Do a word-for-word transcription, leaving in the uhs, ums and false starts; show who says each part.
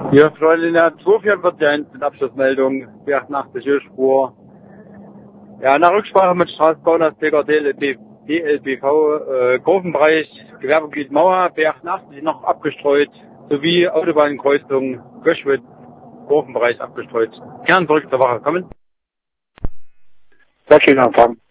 Speaker 1: Hier, Freunde, in der zwei vier eins mit Abschlussmeldung, B achtundachtzig Ölspur. Ja, nach Rücksprache mit Straßenbaunetzbegger D L B V, äh, Kurvenbereich, Gewerbegebiet Mauer, B achtundachtzig noch abgestreut, sowie Autobahnkreuzung Göschwitz, Kurvenbereich abgestreut. Gern zurück zur Wache kommen.
Speaker 2: Sehr schön, Anfang.